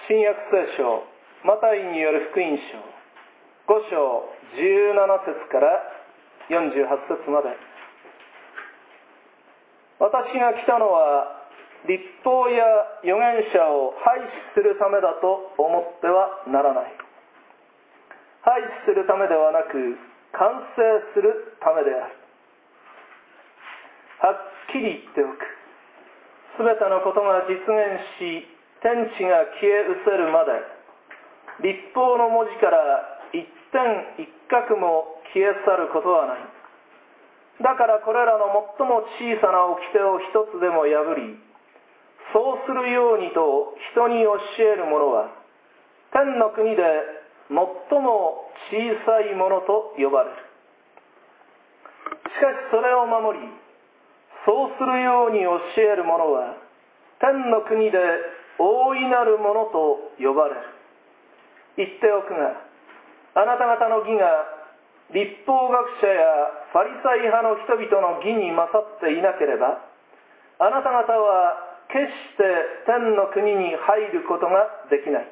新約聖書マタイによる福音書5章17節から48節まで。私が来たのは律法や預言者を廃止するためだと思ってはならない。廃止するためではなく完成するためである。はっきり言っておく。すべてのことが実現し天地が消え失せるまで、律法の文字から一点一画も消え去ることはない。だからこれらの最も小さな掟を一つでも破り、そうするようにと人に教える者は、天の国で最も小さいものと呼ばれる。しかしそれを守り、そうするように教える者は、天の国で大いなるものと呼ばれる。言っておくが、あなた方の義が律法学者やファリサイ派の人々の義に勝っていなければ、あなた方は決して天の国に入ることができない。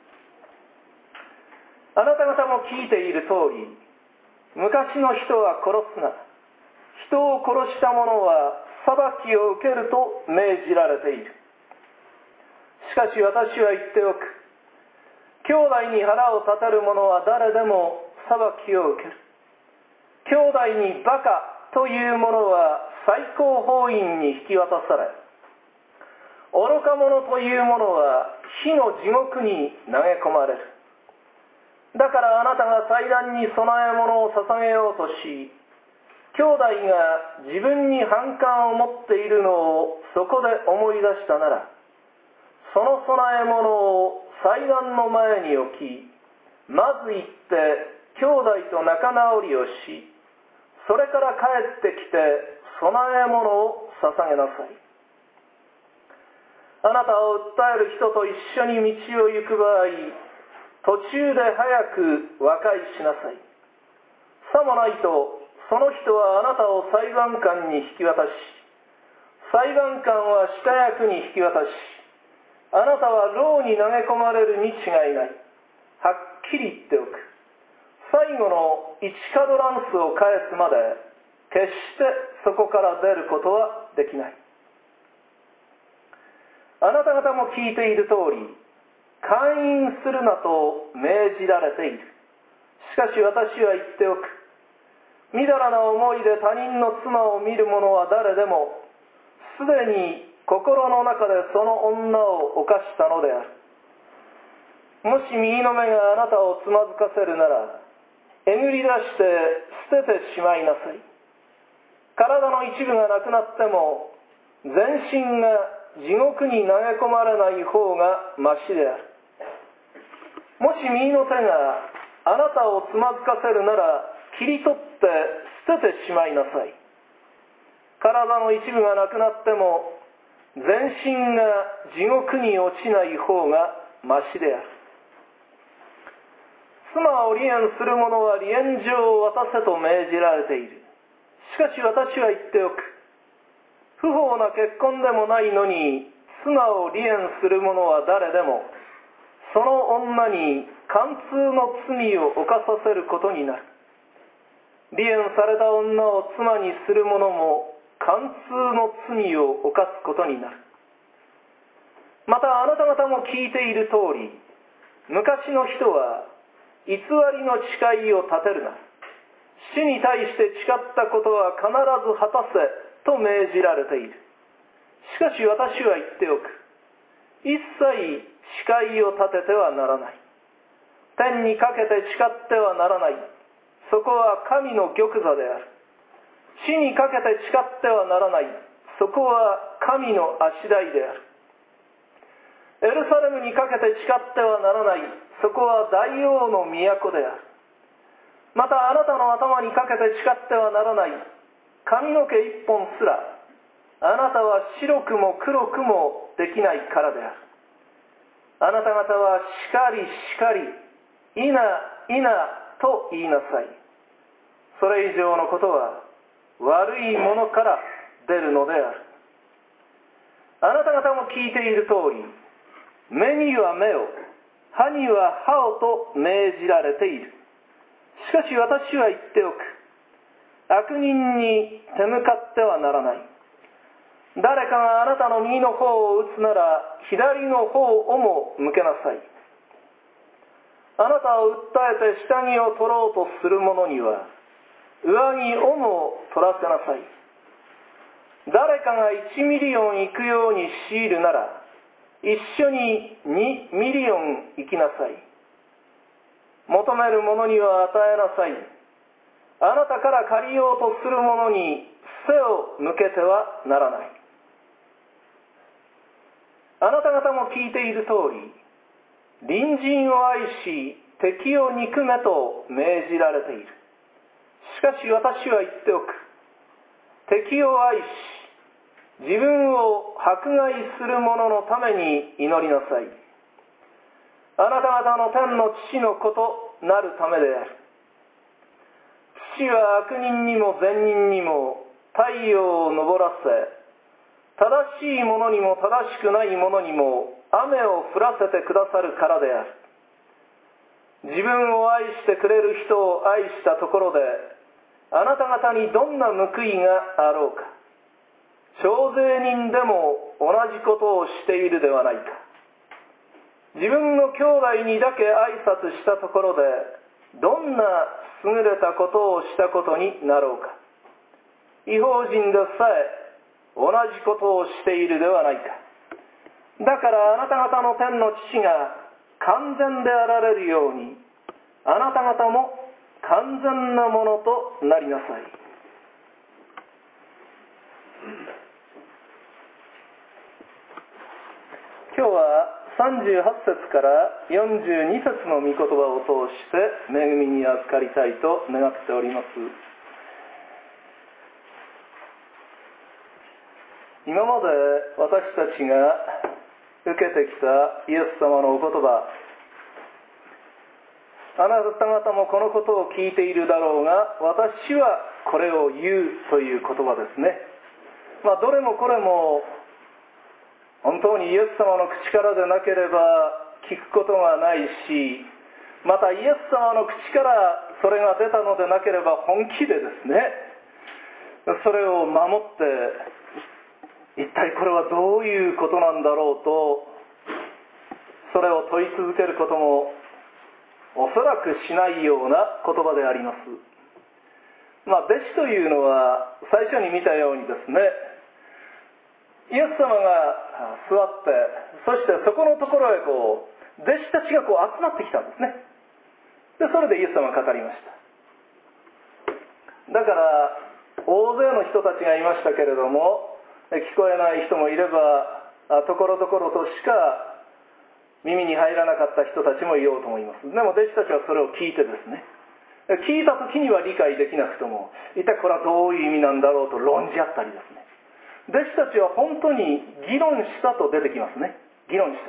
あなた方も聞いている通り、昔の人は殺すな、人を殺した者は裁きを受けると命じられている。しかし私は言っておく。兄弟に腹を立てる者は誰でも裁きを受ける。兄弟にバカという者は最高法院に引き渡され、愚か者という者は火の地獄に投げ込まれる。だからあなたが祭壇に供え物を捧げようとし、兄弟が自分に反感を持っているのをそこで思い出したなら、その供え物を祭壇の前に置き、まず行って兄弟と仲直りをし、それから帰ってきて供え物を捧げなさい。あなたを訴える人と一緒に道を行く場合、途中で早く和解しなさい。さもないと、その人はあなたを裁判官に引き渡し、裁判官は下役に引き渡し、あなたは牢に投げ込まれるに違いない。はっきり言っておく。最後の1カドランスを返すまで、決してそこから出ることはできない。あなた方も聞いている通り、姦淫するなと命じられている。しかし私は言っておく。みだらな思いで他人の妻を見る者は誰でも、すでに心の中でその女を犯したのである。もし右の目があなたをつまずかせるなら、えぐり出して捨ててしまいなさい。体の一部がなくなっても、全身が地獄に投げ込まれない方がましである。もし右の手があなたをつまずかせるなら、切り取って捨ててしまいなさい。体の一部がなくなっても、全身が地獄に落ちない方がましである。妻を離縁する者は離縁状を渡せと命じられている。しかし私は言っておく。不法な結婚でもないのに、妻を離縁する者は誰でも、その女に姦通の罪を犯させることになる。離縁された女を妻にする者も、姦通の罪を犯すことになる。またあなた方も聞いている通り、昔の人は偽りの誓いを立てるな。死に対して誓ったことは必ず果たせと命じられている。しかし私は言っておく。一切誓いを立ててはならない。天にかけて誓ってはならない。そこは神の玉座である。地にかけて誓ってはならない。そこは神の足台である。エルサレムにかけて誓ってはならない。そこは大王の都である。またあなたの頭にかけて誓ってはならない。髪の毛一本すら、あなたは白くも黒くもできないからである。あなた方はしかりしかり、いないなと言いなさい。それ以上のことは、悪いものから出るのである。あなた方も聞いている通り、 目には目を、歯には歯をと命じられている。しかし私は言っておく。悪人に手向かってはならない。誰かがあなたの右の方を打つなら、左の方をも向けなさい。あなたを訴えて下着を取ろうとする者には、上着をも取らせなさい。誰かが1ミリオン行くように強いるなら、一緒に2ミリオン行きなさい。求める者には与えなさい。あなたから借りようとする者に背を向けてはならない。あなた方も聞いている通り、隣人を愛し、敵を憎めと命じられている。しかし私は言っておく。敵を愛し、自分を迫害する者のために祈りなさい。あなた方の天の父の子となるためである。父は悪人にも善人にも太陽を昇らせ、正しい者にも正しくない者にも雨を降らせてくださるからである。自分を愛してくれる人を愛したところで、あなた方にどんな報いがあろうか。徴税人でも同じことをしているではないか。自分の兄弟にだけ挨拶したところで、どんな優れたことをしたことになろうか。異邦人でさえ同じことをしているではないか。だからあなた方の天の父が完全であられるように、あなた方も完全なものとなりなさい。今日は38節から42節の御言葉を通して恵みに預かりたいと願っております。今まで私たちが受けてきたイエス様のお言葉、あなた方もこのことを聞いているだろうが、私はこれを言うという言葉ですね。どれもこれも本当にイエス様の口からでなければ聞くことがないし、またイエス様の口からそれが出たのでなければ本気でですね、それを守って一体これはどういうことなんだろうと、それを問い続けることもおそらくしないような言葉であります。弟子というのは最初に見たようにですね、イエス様が座って、そしてそこのところへ弟子たちが集まってきたんですね。でそれでイエス様がかかりました。だから大勢の人たちがいましたけれども、聞こえない人もいれば、ところどころとしか耳に入らなかった人たちもいようと思います。でも弟子たちはそれを聞いてですね、聞いた時には理解できなくとも、一体これはどういう意味なんだろうと論じ合ったりですね、弟子たちは本当に議論したと出てきますね。議論した。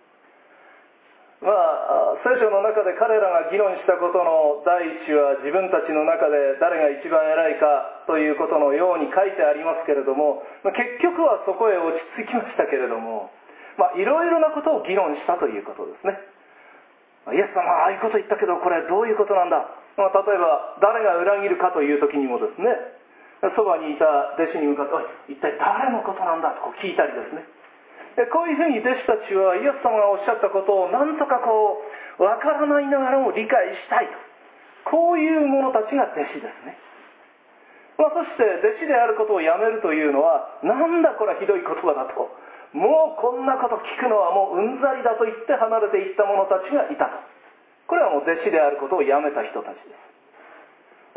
聖書の中で彼らが議論したことの第一は、自分たちの中で誰が一番偉いかということのように書いてありますけれども、結局はそこへ落ち着きましたけれども、いろいろなことを議論したということですね。イエス様はああいうこと言ったけど、これどういうことなんだ。例えば誰が裏切るかという時にもですね、そばにいた弟子に向かって、おい、一体誰のことなんだと聞いたりですね。こういうふうに弟子たちはイエス様がおっしゃったことをなんとかわからないながらも理解したいと、こういう者たちが弟子ですね。そして弟子であることをやめるというのは、なんだこれはひどい言葉だと、もうこんなこと聞くのはもううんざりだと言って離れていった者たちがいたと。これはもう弟子であることをやめた人たちです。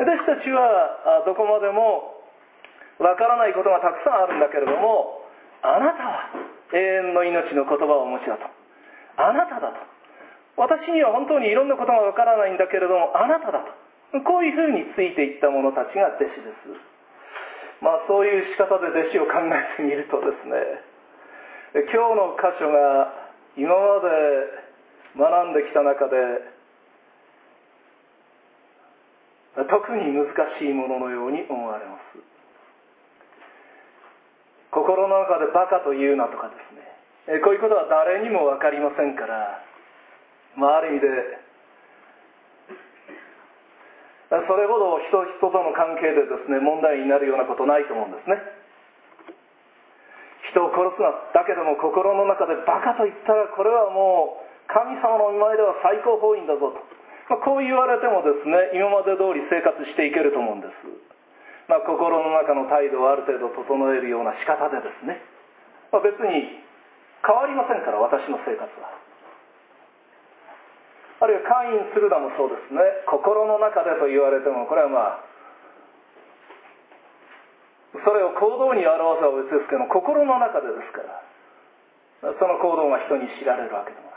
弟子たちはどこまでもわからないことがたくさんあるんだけれども、あなたは永遠の命の言葉をお持ちだと。あなただと。私には本当にいろんなことがわからないんだけれども、あなただと。こういうふうについていった者たちが弟子です。そういう仕方で弟子を考えてみるとですね、今日の箇所が今まで学んできた中で特に難しいもののように思われます。心の中でバカと言うなとかですね、 こういうことは誰にも分かりませんから、ある意味でそれほど人との関係でですね、問題になるようなことないと思うんですね。人を殺すな、だけども心の中でバカと言ったらこれはもう神様の御前では最高法院だぞと、こう言われてもですね、今まで通り生活していけると思うんです。心の中の態度をある程度整えるような仕方でですね、別に変わりませんから、私の生活は。あるいはカイン・スルダもそうですね、心の中でと言われても、これはそれを行動に表すは別ですけども、心の中でですから、その行動が人に知られるわけでもない。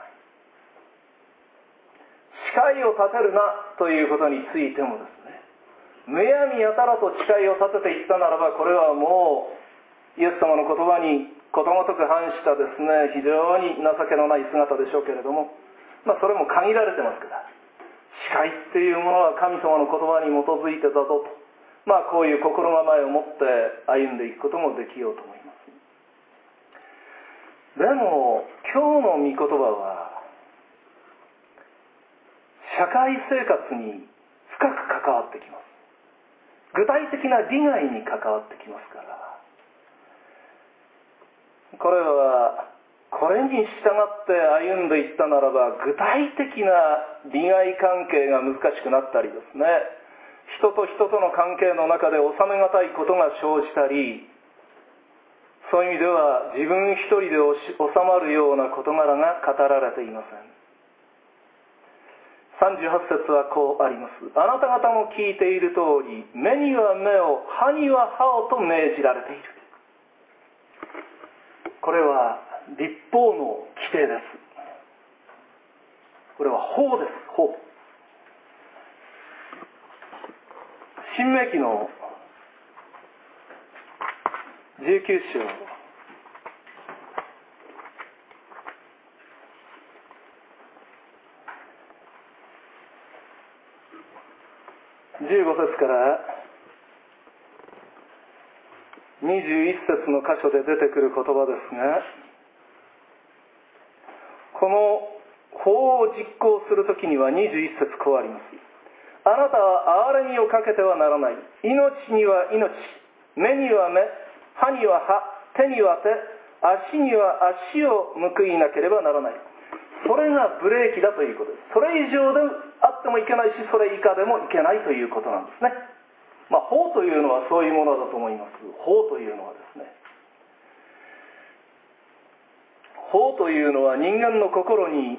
誓いを立てるなということについてもですね、むやみやたらと誓いを立てていったならば、これはもうイエス様の言葉にことごとく反したですね、非常に情けのない姿でしょうけれども、それも限られてますから、誓いっていうものは神様の言葉に基づいてだぞと、こういう心構えを持って歩んでいくこともできようと思います。でも今日の御言葉は社会生活に深く関わってきます。具体的な利害に関わってきますから、これはこれに従って歩んでいったならば、具体的な利害関係が難しくなったりですね、人と人との関係の中で収めがたいことが生じたり、そういう意味では自分一人で収まるような事柄が語られていません。38節はこうあります。あなた方も聞いている通り、目には目を、歯には歯をと命じられている。これは律法の規定です。これは法です。法。申命記の19章15節から21節の箇所で出てくる言葉ですが、この法を実行するときには21節こうあります。あなたは憐れみをかけてはならない。命には命、目には目、歯には歯、手には手、足には足を報いなければならない。それがブレーキだということです。それ以上であってもいけないし、それ以下でもいけないということなんですね。法というのはそういうものだと思います。法というのはですね、法というのは人間の心に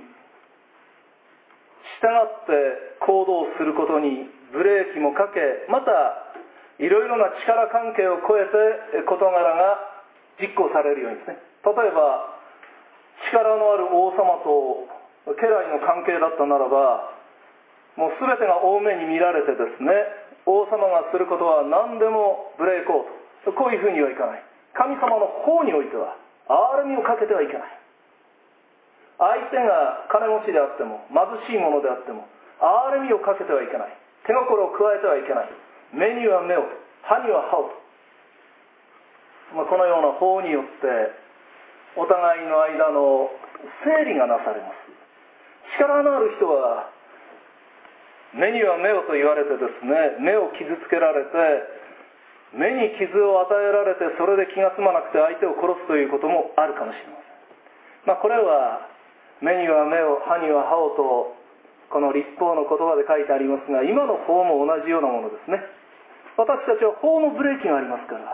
従って行動することにブレーキもかけ、またいろいろな力関係を超えて事柄が実行されるようにですね。例えば力のある王様と家来の関係だったならば、もう全てが大目に見られてですね、王様がすることは何でもブレーコーと、こういうふうにはいかない。神様の法においては憐れみをかけてはいけない。相手が金持ちであっても貧しい者であっても憐れみをかけてはいけない。手心を加えてはいけない。目には目を、歯には歯をと、このような法によってお互いの間の整理がなされます。力のある人は目には目をと言われてですね、目を傷つけられて、目に傷を与えられて、それで気が済まなくて相手を殺すということもあるかもしれません。これは目には目を、歯には歯をと、この律法の言葉で書いてありますが、今の法も同じようなものですね。私たちは法のブレーキがありますから、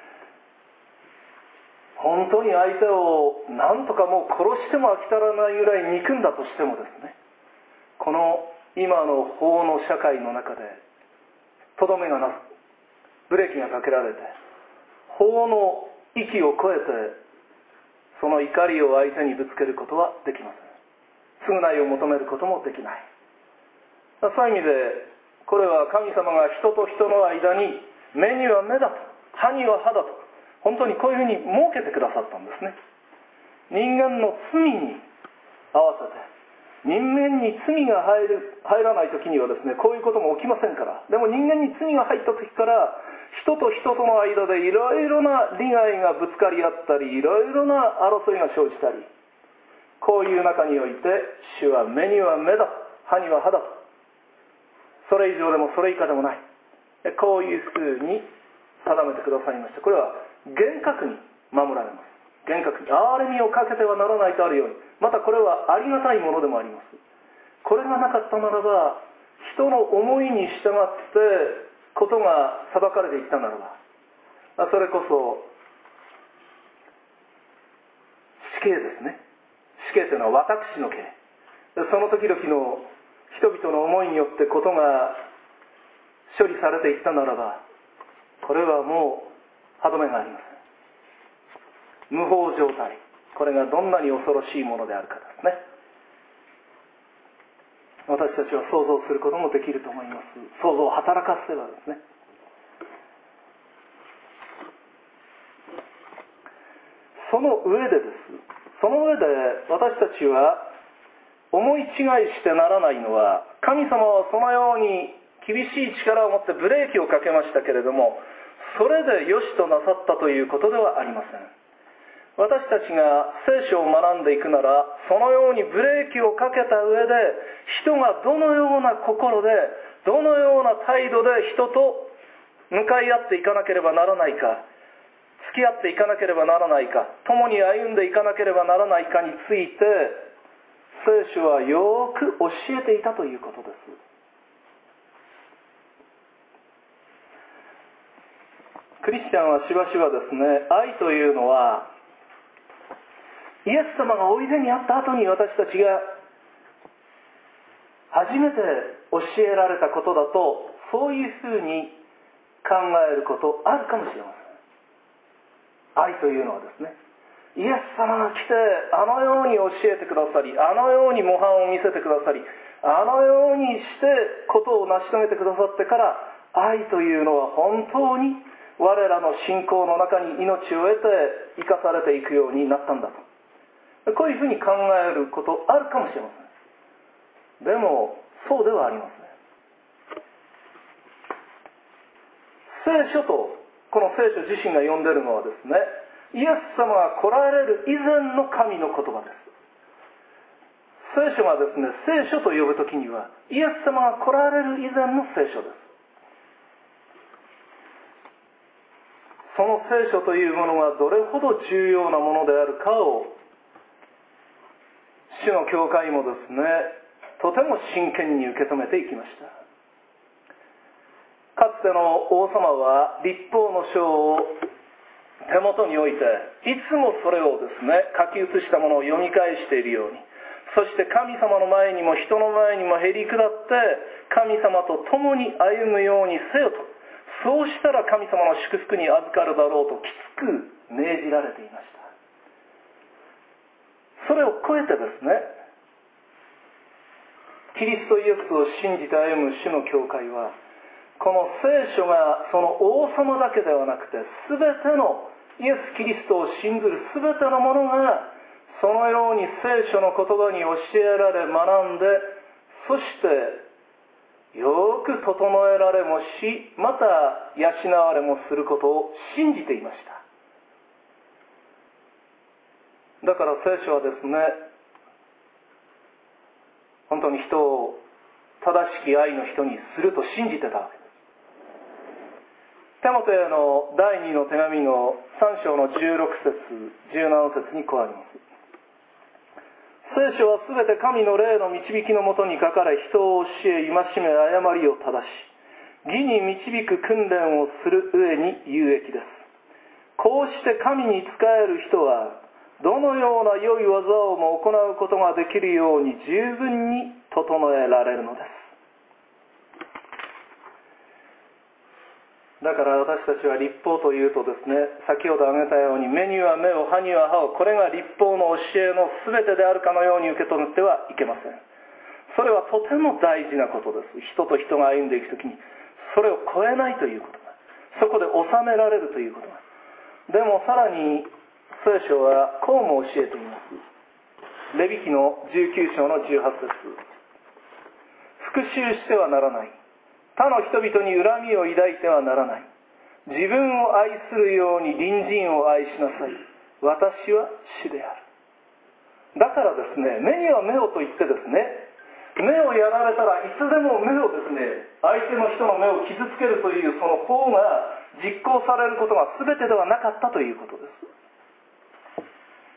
本当に相手を何とかもう殺しても飽き足らないぐらい憎んだとしてもですね、この今の法の社会の中でとどめがなく、ブレーキがかけられて、法の域を超えてその怒りを相手にぶつけることはできません。償いを求めることもできない。そういう意味で、これは神様が人と人の間に目には目だと、歯には歯だと、本当にこういうふうに設けてくださったんですね。人間の罪に合わせて人間に罪が入らない時にはですね、こういうことも起きませんから。でも人間に罪が入った時から、人と人との間でいろいろな利害がぶつかり合ったり、いろいろな争いが生じたり、こういう中において、主は目には目だ、歯には歯だと。それ以上でもそれ以下でもない。こういうふうに定めてくださいました。これは厳格に守られます。厳格に憐れみをかけてはならないとあるように、またこれはありがたいものでもあります。これがなかったならば、人の思いに従ってことが裁かれていったならば、それこそ死刑ですね。死刑というのは私の刑。その時々の人々の思いによってことが処理されていったならば、これはもう歯止めがありません。無法状態、これがどんなに恐ろしいものであるかですね。私たちは想像することもできると思います。想像を働かせばですね。その上で私たちは思い違いしてならないのは、神様はそのように厳しい力を持ってブレーキをかけましたけれども、それで良しとなさったということではありません。私たちが聖書を学んでいくなら、そのようにブレーキをかけた上で、人がどのような心で、どのような態度で人と向かい合っていかなければならないか、付き合っていかなければならないか、共に歩んでいかなければならないかについて、聖書はよく教えていたということです。クリスチャンはしばしばですね、愛というのは、イエス様がおいでにあった後に私たちが初めて教えられたことだと、そういうふうに考えることあるかもしれません。愛というのはですね、イエス様が来てあのように教えてくださり、あのように模範を見せてくださり、あのようにしてことを成し遂げてくださってから、愛というのは本当に我らの信仰の中に命を得て生かされていくようになったんだと、こういうふうに考えることあるかもしれません。でもそうではありません。聖書とこの聖書自身が呼んでいるのはですね、イエス様が来られる以前の神の言葉です。聖書がですね、聖書と呼ぶときにはイエス様が来られる以前の聖書です。その聖書というものがどれほど重要なものであるかを、主の教会もですね、とても真剣に受け止めていきました。かつての王様は律法の書を手元に置いて、いつもそれをですね、書き写したものを読み返しているように、そして神様の前にも人の前にもへり下って神様と共に歩むようにせよと、そうしたら神様の祝福に預かるだろうときつく命じられていました。それを超えてですね、キリストイエスを信じて歩む主の教会は、この聖書がその王様だけではなくて、全てのイエス・キリストを信ずる全てのものがそのように聖書の言葉に教えられ学んで、そしてよく整えられもし、また養われもすることを信じていました。だから聖書はですね、本当に人を正しき愛の人にすると信じてたわけです。テモテへの第2の手紙の3章の16節17節にこうあります。聖書はすべて神の霊の導きのもとに書かれ、人を教え、戒め、誤りを正し、義に導く訓練をする上に有益です。こうして神に仕える人は、どのような良い技をも行うことができるように十分に整えられるのです。だから私たちは律法というとですね、先ほど挙げたように目には目を、歯には歯を、これが律法の教えの全てであるかのように受け止めてはいけません。それはとても大事なことです。人と人が歩んでいくときにそれを超えないということが、そこで収められるということが。でもさらに聖書はこうも教えています。 レビ記の19章の18節。復讐してはならない。他の人々に恨みを抱いてはならない。自分を愛するように隣人を愛しなさい。私は主である。だからですね、目には目をと言ってですね、目をやられたらいつでも目をですね、相手の人の目を傷つけるというその法が実行されることが全てではなかったということです。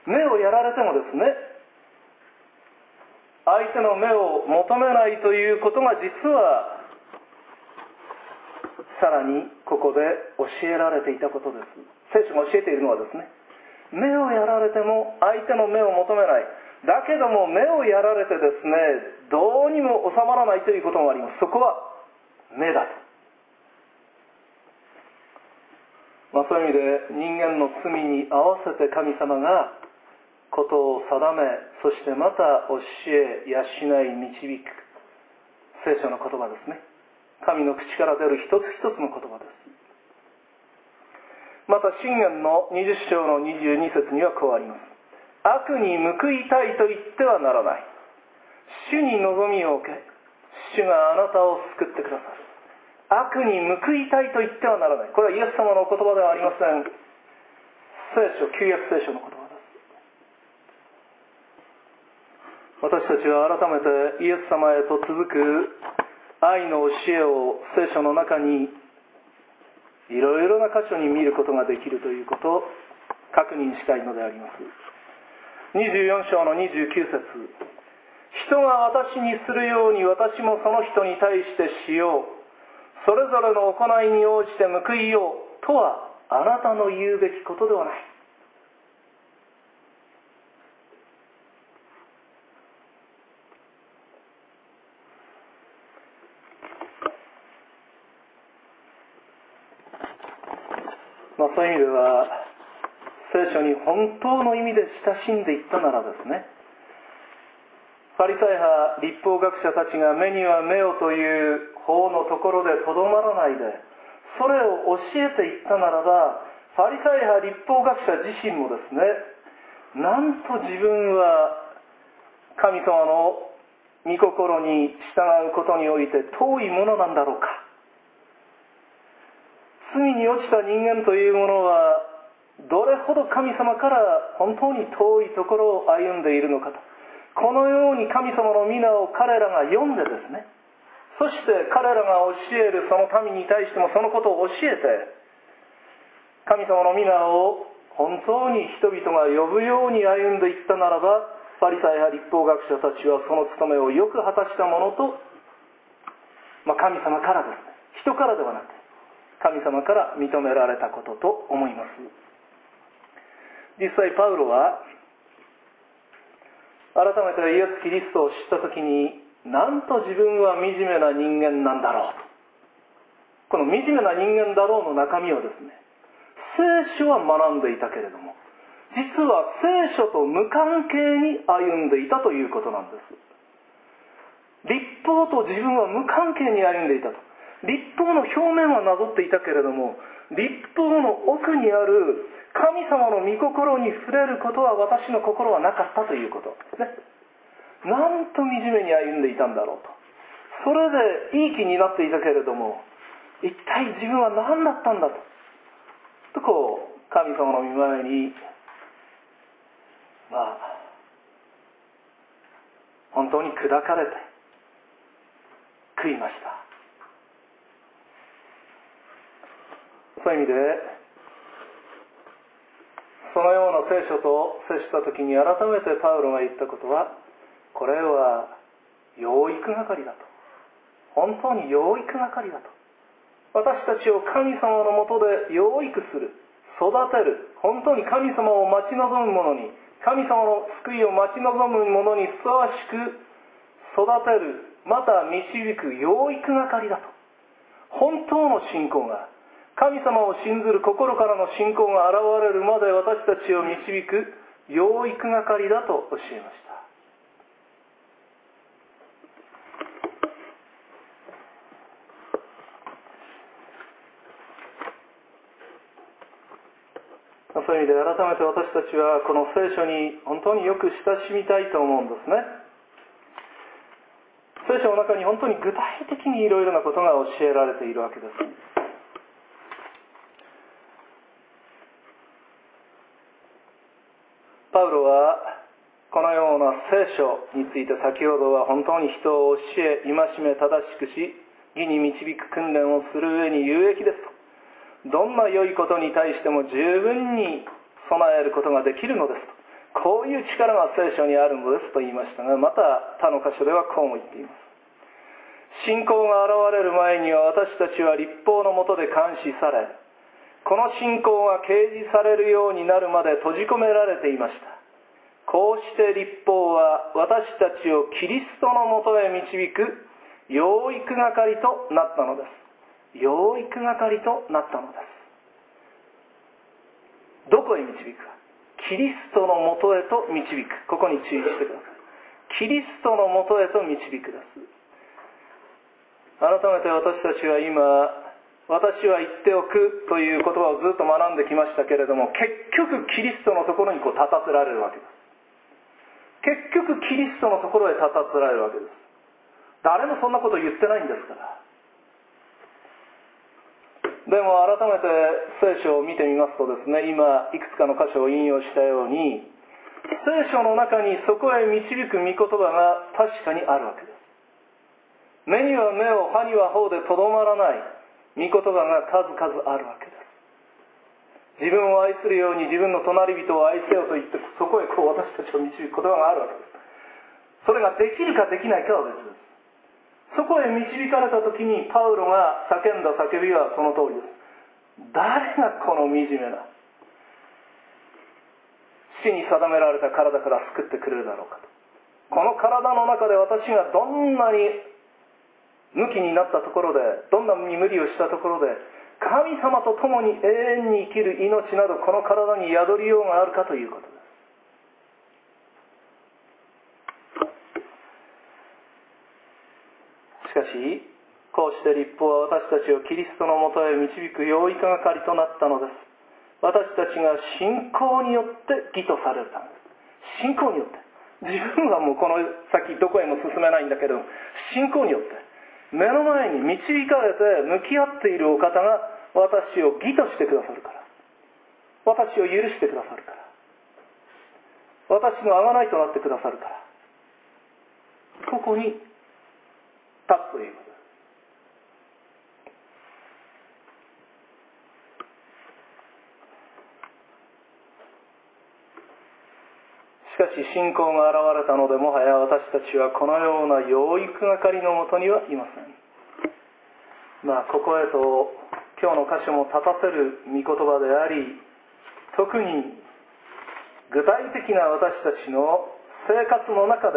目をやられてもですね、相手の目を求めないということが実はさらにここで教えられていたことです。聖書が教えているのはですね、目をやられても相手の目を求めない。だけども目をやられてですね、どうにも収まらないということもあります。そこは目だと。そういう意味で人間の罪に合わせて神様がことを定め、そしてまた教え、養い、導く聖書の言葉ですね。神の口から出る一つ一つの言葉です。また箴言の20章の22節にはこうあります。悪に報いたいと言ってはならない。主に望みを置け。主があなたを救ってくださる。悪に報いたいと言ってはならない。これはイエス様の言葉ではありません。旧約聖書の言葉です。私たちは改めてイエス様へと続く愛の教えを聖書の中にいろいろな箇所に見ることができるということを確認したいのであります。24章の29節。人が私にするように私もその人に対してしよう。それぞれの行いに応じて報いようとはあなたの言うべきことではない。そういう意味では聖書に本当の意味で親しんでいったならですね、ファリサイ派律法学者たちが目には目をという法のところでとどまらないで、それを教えていったならば、ファリサイ派律法学者自身もですね、なんと自分は神様の御心に従うことにおいて遠いものなんだろうか。罪に落ちた人間というものはどれほど神様から本当に遠いところを歩んでいるのかと、このように神様の皆を彼らが読んでですね、そして彼らが教えるその民に対してもそのことを教えて、神様の皆を本当に人々が呼ぶように歩んでいったならば、ファリサイ派律法学者たちはその務めをよく果たしたものと、神様からですね、人からではなく神様から認められたことと思います。実際パウロは改めてイエス・キリストを知ったときに、なんと自分は惨めな人間なんだろうと、この惨めな人間だろうの中身はですね、聖書は学んでいたけれども、実は聖書と無関係に歩んでいたということなんです。律法と自分は無関係に歩んでいたと。律法の表面はなぞっていたけれども、律法の奥にある神様の御心に触れることは私の心はなかったということですね。なんと惨めに歩んでいたんだろうと。それでいい気になっていたけれども、一体自分は何だったんだと、神様の御前に本当に砕かれて悔いました。そういう意味でそのような聖書と接したときに改めてパウロが言ったことは、これは養育係だと。本当に養育係だと。私たちを神様のもとで養育する、育てる、本当に神様を待ち望む者に、神様の救いを待ち望む者にふさわしく育てる、また導く養育係だと。本当の信仰が、神様を信ずる心からの信仰が現れるまで私たちを導く養育係だと教えました。 そういう意味で改めて私たちはこの聖書に本当によく親しみたいと思うんですね。聖書の中に本当に具体的にいろいろなことが教えられているわけです。パウロはこのような聖書について先ほどは本当に人を教え、戒め正しくし、義に導く訓練をする上に有益ですと。どんな良いことに対しても十分に備えることができるのですと。こういう力が聖書にあるのですと言いましたが、また他の箇所ではこうも言っています。信仰が現れる前には私たちは律法の下で監視され、この信仰が掲示されるようになるまで閉じ込められていました。こうして律法は私たちをキリストのもとへ導く養育係となったのです。養育係となったのです。どこへ導くか。キリストのもとへと導く。ここに注意してください。キリストのもとへと導くです。改めて私たちは今、私は言っておくという言葉をずっと学んできましたけれども、結局キリストのところに立たせられるわけです。結局キリストのところへ立たせられるわけです。誰もそんなこと言ってないんですから。でも改めて聖書を見てみますとですね、今いくつかの箇所を引用したように、聖書の中にそこへ導く御言葉が確かにあるわけです。目には目を、歯には歯でとどまらない御言葉が数々あるわけです。自分を愛するように自分の隣人を愛せよと言って、そこへ私たちを導く言葉があるわけです。それができるかできないかは別です。そこへ導かれた時にパウロが叫んだ叫びはその通りです。誰がこの惨めな死に定められた体から救ってくれるだろうかと。この体の中で私がどんなに無気になったところで、どんなに無理をしたところで、神様と共に永遠に生きる命などこの体に宿りようがあるかということです。しかしこうして律法は私たちをキリストのもとへ導く養育係となったのです。私たちが信仰によって義とされるためです。信仰によって。自分はもうこの先どこへも進めないんだけど、信仰によって目の前に導かれて向き合っているお方が私を義としてくださるから、私を許してくださるから、私の贖いとなってくださるから、ここに立つということです。しかし信仰が現れたので、もはや私たちはこのような養育係のもとにはいません。ここへと今日の箇所も立たせる御言葉であり、特に具体的な私たちの生活の中で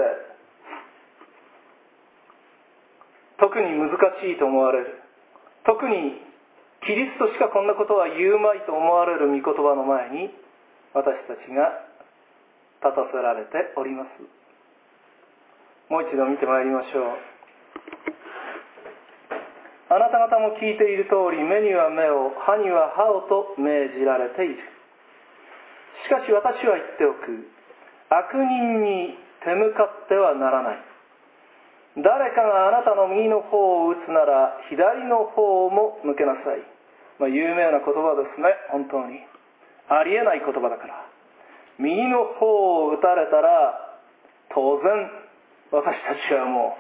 特に難しいと思われる、特にキリストしかこんなことは言うまいと思われる御言葉の前に私たちが立たせられております。もう一度見てまいりましょう。あなた方も聞いている通り、目には目を、歯には歯をと命じられている。しかし私は言っておく。悪人に手向かってはならない。誰かがあなたの右の方を打つなら、左の方も向けなさい。有名な言葉ですね、本当に。ありえない言葉だから。右の方を打たれたら、当然、私たちはもう、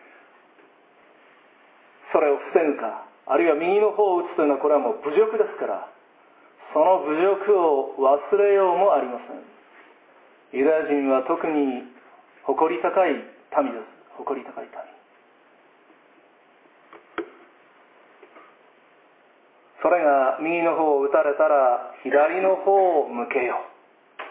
それを防ぐか、あるいは右の方を打つというのは、これはもう侮辱ですから、その侮辱を忘れようもありません。ユダヤ人は特に誇り高い民です。誇り高い民。それが右の方を打たれたら左の方を向けよう。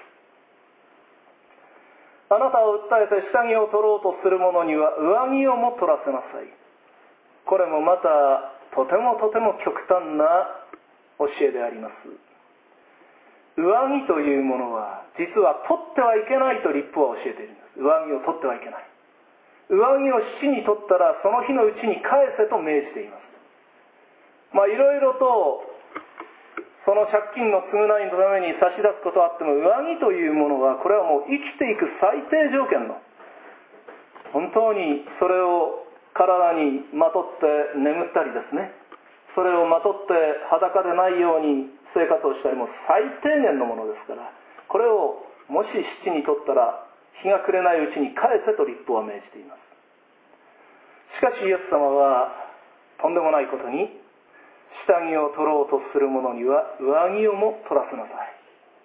あなたを訴えて下着を取ろうとする者には上着をも取らせなさい。これもまたとてもとても極端な教えであります。上着というものは実は取ってはいけないと律法は教えているんです。上着を取ってはいけない。上着を七に取ったらその日のうちに返せと命じています。いろいろとその借金の償いのために差し出すことはあっても、上着というものはこれはもう生きていく最低条件の、本当にそれを体にまとって眠ったりですね、それをまとって裸でないように生活をしたりも最低限のものですから、これをもし七にとったら日が暮れないうちに返せと律法は命じています。しかしイエス様はとんでもないことに、下着を取ろうとする者には上着をも取らせなさい。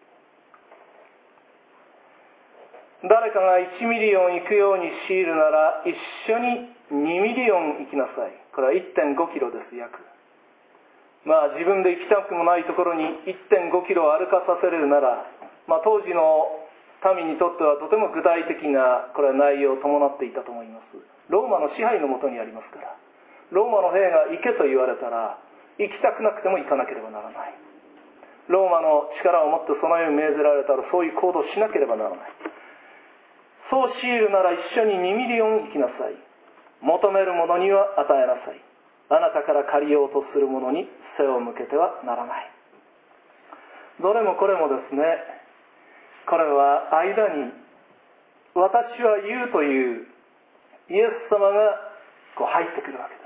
誰かが1ミリオン行くように強いるなら、一緒に2ミリオン行きなさい。これは 1.5 キロです、約。自分で行きたくもないところに 1.5 キロ歩かさせるなら、当時の民にとってはとても具体的なこれは内容を伴っていたと思います。ローマの支配のもとにありますから、ローマの兵が行けと言われたら行きたくなくても行かなければならない。ローマの力をもってそのように命ぜられたらそういう行動をしなければならない。そう強いるなら一緒に2ミリオン行きなさい。求める者には与えなさい。あなたから借りようとする者に背を向けてはならない。どれもこれもですね、これは間に私は言うというイエス様が入ってくるわけです。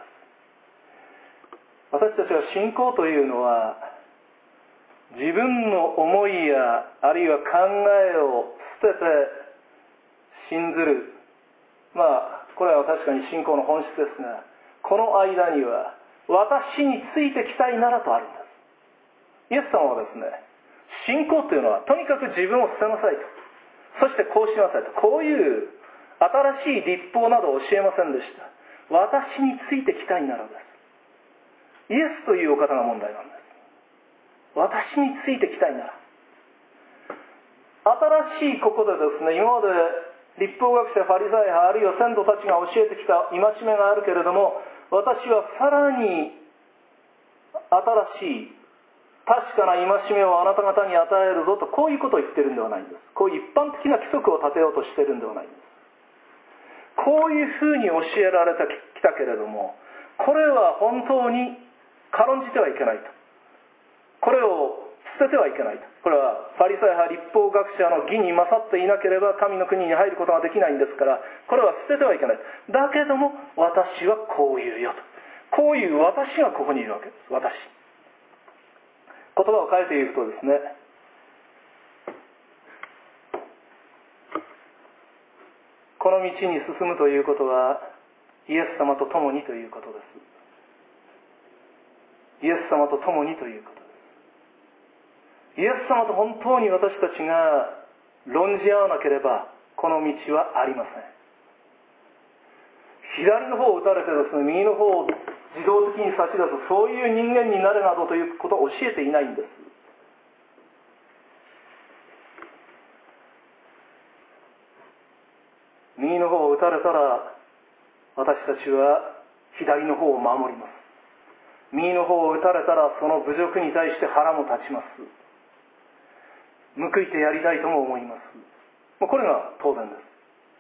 私たちは信仰というのは、自分の思いやあるいは考えを捨てて信ずる、これは確かに信仰の本質ですが、この間には私についてきたいならとあるんです。イエス様はですね、信仰というのはとにかく自分を捨てなさいと、そしてこうしなさいと、こういう新しい律法などを教えませんでした。私についてきたいならです。イエスというお方が問題なんです。私についてきたいなら。新しいここでですね、今まで律法学者、ファリサイ派、あるいは先祖たちが教えてきた戒めがあるけれども、私はさらに新しい確かな戒めをあなた方に与えるぞと、こういうことを言ってるんではないんです。こういう一般的な規則を立てようとしてるんではないんです。こういうふうに教えられてきたけれども、これは本当に軽んじてはいけないと、これを捨ててはいけないと。これはファリサイ派、律法学者の義に勝っていなければ神の国に入ることができないんですから、これは捨ててはいけない。だけども私はこう言うよと、こういう私がここにいるわけです。私、言葉を変えていくとですね、この道に進むということはイエス様と共にということです。イエス様と共にということです。イエス様と本当に私たちが論じ合わなければこの道はありません。左の方を打たれてですね、右の方を自動的に差し出す、そういう人間になるなどということを教えていないんです。右の方を打たれたら私たちは左の方を守ります。右の方を打たれたらその侮辱に対して腹も立ちます。報いてやりたいとも思います。これが当然です。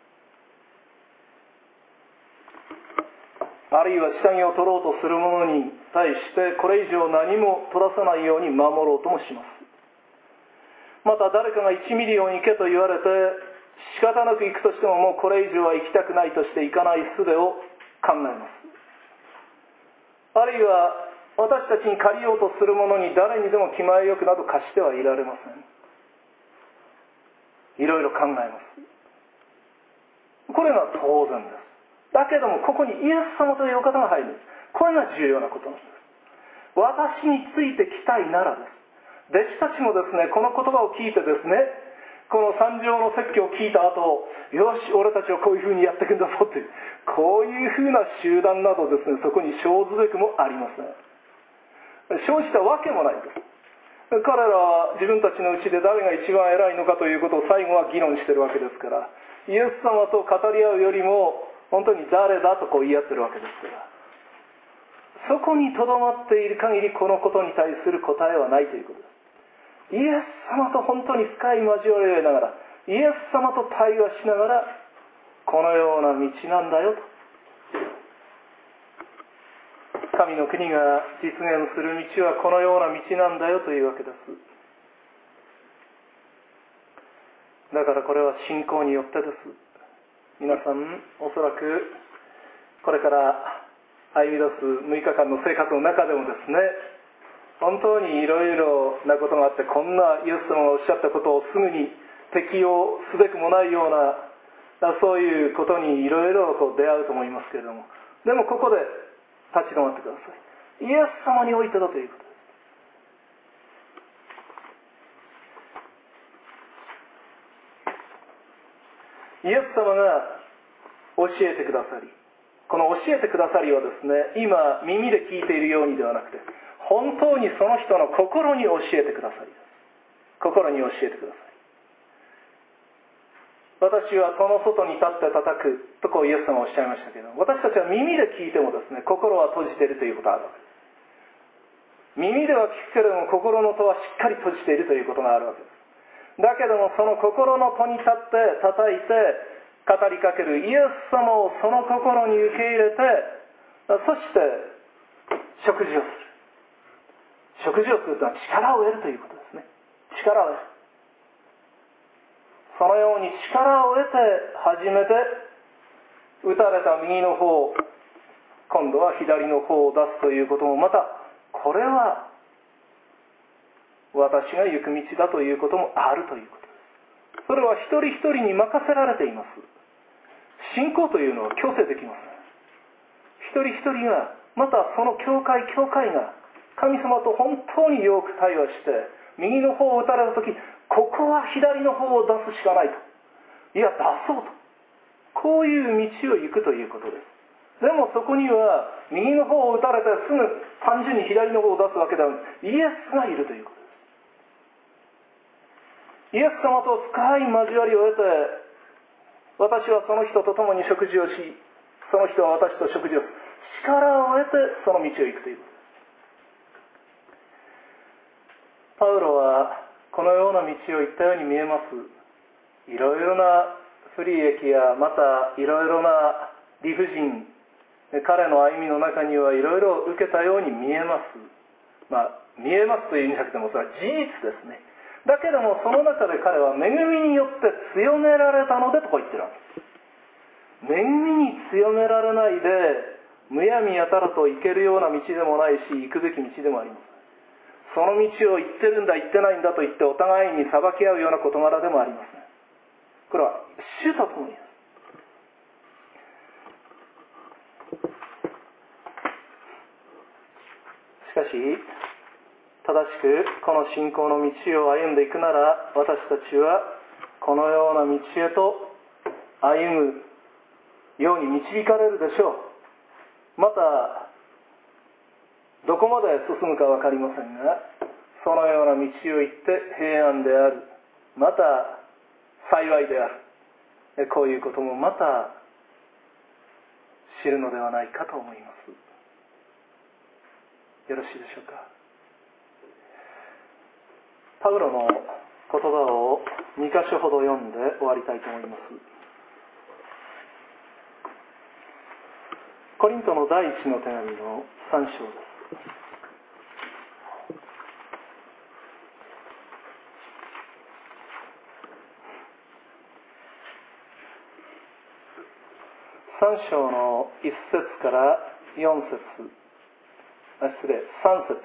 あるいは下着を取ろうとする者に対してこれ以上何も取らせないように守ろうともします。また誰かが1ミリオン行けと言われて仕方なく行くとしても、もうこれ以上は行きたくないとして行かない術を考えます。あるいは私たちに借りようとする者に誰にでも気前よくなど貸してはいられません。いろいろ考えます。これが当然です。だけどもここにイエス様というお方が入るんです。これが重要なことなんです。私についてきたいならです。弟子たちもですね、この言葉を聞いてですね、この三条の説教を聞いた後、よし俺たちはこういうふうにやっていくんだぞっていう、こういうふうな集団などですね、そこに生ずべくもありません。生じたわけもないんです。彼らは自分たちのうちで誰が一番偉いのかということを最後は議論してるわけですから、イエス様と語り合うよりも本当に誰だとこう言い合ってるわけですから、そこにとどまっている限りこのことに対する答えはないということです。イエス様と本当に深い交わりを得ながら、イエス様と対話しながら、このような道なんだよと。 神の国が実現する道はこのような道なんだよというわけです。だからこれは信仰によってです。皆さんおそらくこれから歩み出す6日間の生活の中でもですね、本当にいろいろなことがあって、こんなイエス様がおっしゃったことをすぐに適用すべくもないような、そういうことにいろいろと出会うと思いますけれども、でもここで立ち止まってください。イエス様においてだということです。イエス様が教えてくださり、この教えてくださりはですね、今耳で聞いているようにではなくて、本当にその人の心に教えてくださりです。心に教えてください。私は戸の外に立って叩くとこうイエス様はおっしゃいましたけど、私たちは耳で聞いてもですね、心は閉じているということがあるわけです。耳では聞くけれども心の戸はしっかり閉じているということがあるわけです。だけどもその心の戸に立って叩いて語りかけるイエス様をその心に受け入れて、そして食事をする。食事をするというのは力を得るということですね。力を得る。そのように力を得て初めて打たれた右の方、今度は左の方を出すということもまた、これは私が行く道だということもあるということです。それは一人一人に任せられています。信仰というのは強制できません。一人一人が、またその教会が神様と本当によく対話して、右の方を打たれたとき、ここは左の方を出すしかないと。いや、出そうと。こういう道を行くということです。でもそこには、右の方を打たれてすぐ単純に左の方を出すわけではない。イエスがいるということです。イエス様と深い交わりを得て、私はその人と共に食事をし、その人は私と食事をする。力を得てその道を行くということです。パウロはこのような道を行ったように見えます。いろいろな不利益やまたいろいろな理不尽、彼の歩みの中にはいろいろ受けたように見えます。見えますという意味じゃなくてもそれは事実ですね。だけどもその中で彼は恵みによって強められたのでとこう言ってるわけです。恵みに強められないでむやみやたらと行けるような道でもないし、行くべき道でもあります。その道を行ってるんだ行ってないんだと言ってお互いに裁き合うような事柄でもありません。これは主と共にです。しかし正しくこの信仰の道を歩んでいくなら、私たちはこのような道へと歩むように導かれるでしょう。またどこまで進むか分かりませんが、そのような道を行って平安である、また幸いである、こういうこともまた知るのではないかと思います。よろしいでしょうか。パウロの言葉を2箇所ほど読んで終わりたいと思います。コリントの第一の手紙の3章です。3章の1節から4節、3節。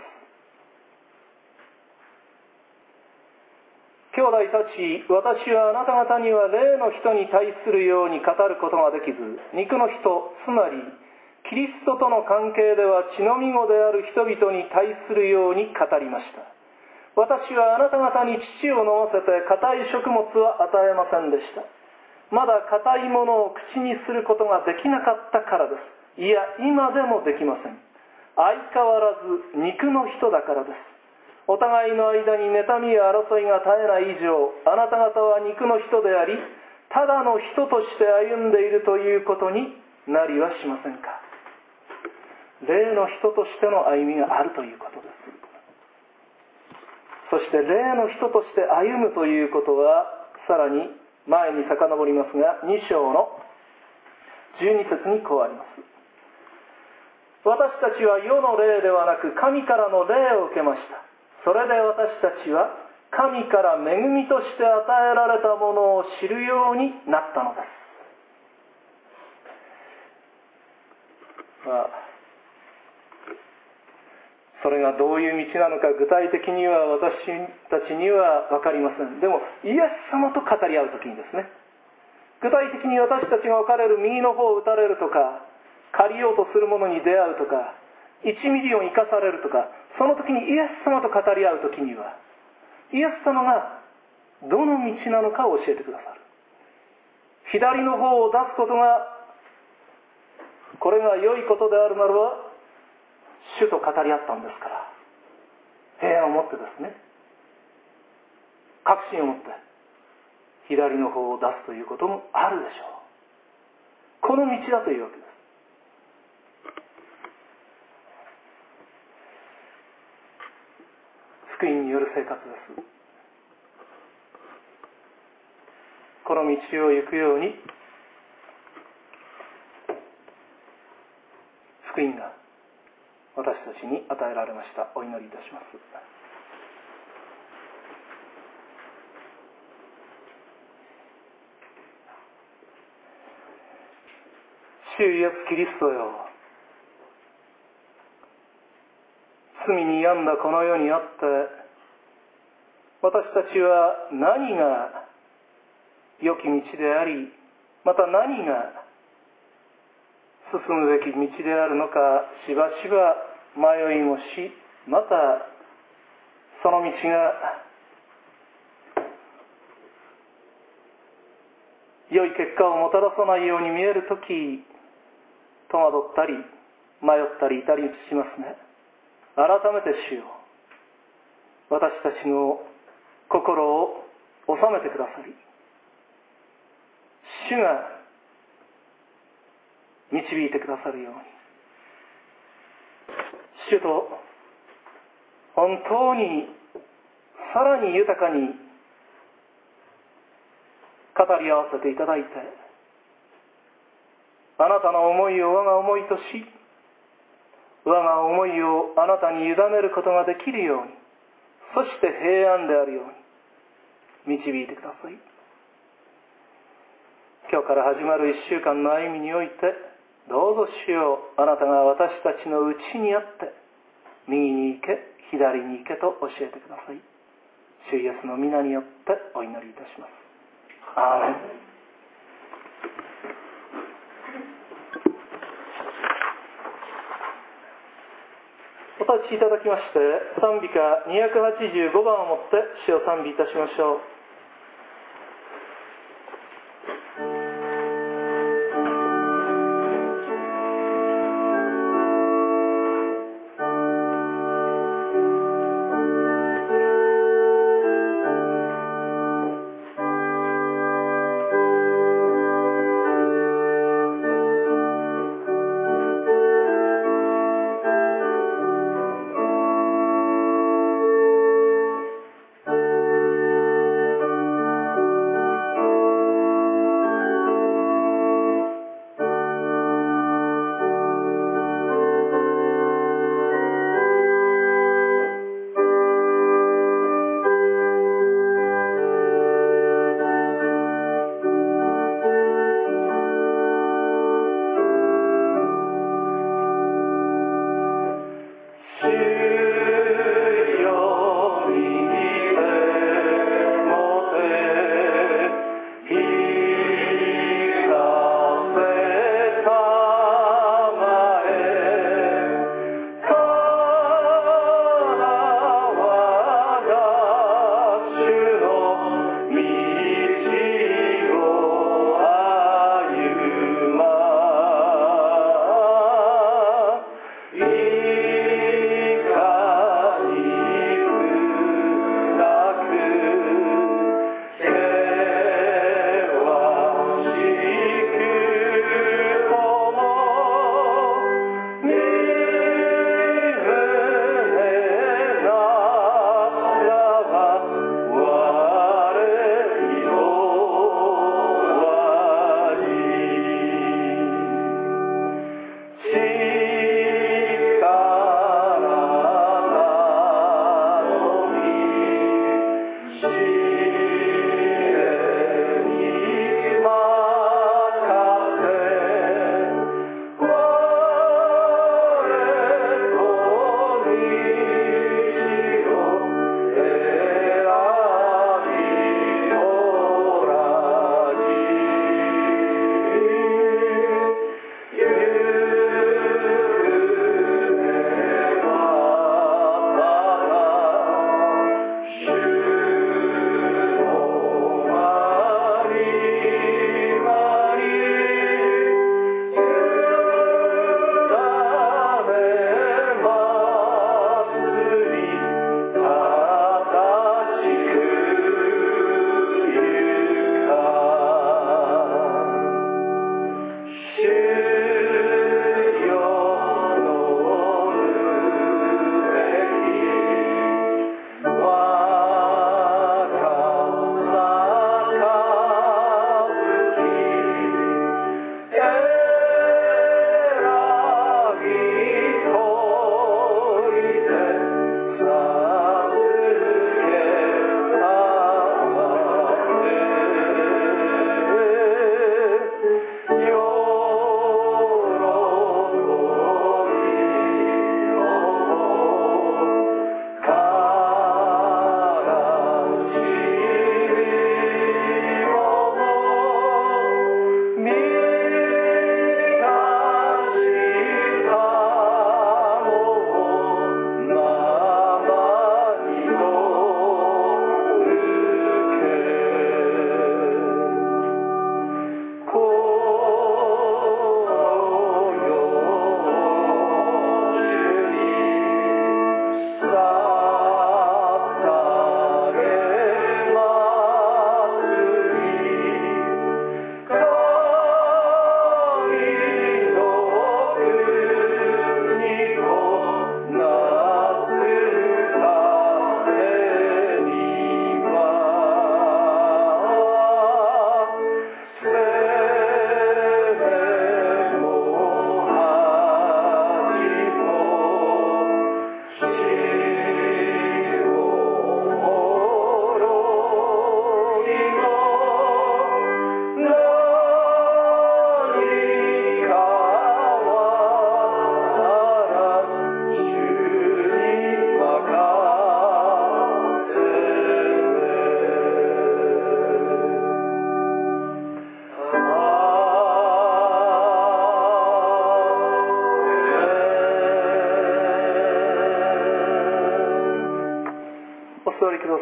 兄弟たち、私はあなた方には霊の人に対するように語ることができず、肉の人、つまりキリストとの関係では血のみ子である人々に対するように語りました。私はあなた方に乳を飲ませて硬い食物は与えませんでした。まだ硬いものを口にすることができなかったからです。いや、今でもできません。相変わらず肉の人だからです。お互いの間に妬みや争いが絶えない以上、あなた方は肉の人であり、ただの人として歩んでいるということになりはしませんか。霊の人としての歩みがあるということです。そして霊の人として歩むということは、さらに前に遡りますが、2章の12節にこうあります。 私たちは世の霊ではなく神からの霊を受けました。それで私たちは神から恵みとして与えられたものを知るようになったのです。それがどういう道なのか具体的には私たちには分かりません。でもイエス様と語り合うときにですね、具体的に私たちが置かれる右の方を打たれるとか、借りようとするものに出会うとか、1ミリを生かされるとか、その時にイエス様と語り合う時には、イエス様がどの道なのかを教えてくださる。左の方を出すことがこれが良いことであるならば、主と語り合ったんですから、平安を持ってですね、確信を持って左の方を出すということもあるでしょう。この道だというわけです。福音による生活です。この道を行くように福音が私たちに与えられました。お祈りいたします。主イエスキリストよ、罪に病んだこの世にあって、私たちは何が良き道であり、また何が進むべき道であるのか、しばしば迷いもし、またその道が良い結果をもたらさないように見えるとき、戸惑ったり迷ったりいたりしますね。改めて主よ、私たちの心を収めてくださり、主が導いてくださるように、主と本当にさらに豊かに語り合わせていただいて、あなたの思いを我が思いとし、我が思いをあなたに委ねることができるように、そして平安であるように導いてください。今日から始まる1週間の歩みにおいて、どうぞ主よ、あなたが私たちのうちにあって、右に行け、左に行けと教えてください。主イエスの皆によってお祈りいたします。アーメン。お立ちいただきまして、賛美歌285番をもって主を賛美いたしましょう。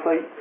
さい。